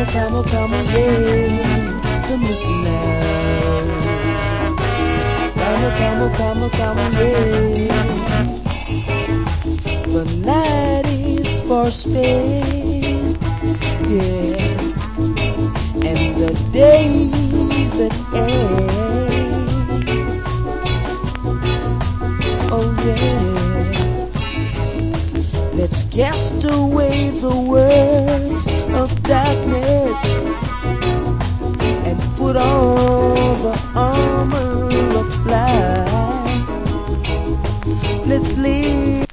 come on, yeah, to miss you now. Come on, yeah. The night is far spent, yeah, and the days at end. Oh yeah, let's cast away the works of darkness and put on the armor of light. Let's live.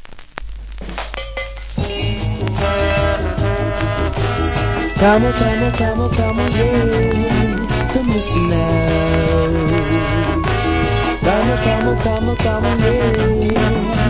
Come on, yeah, to miss you now. Come on, yeah.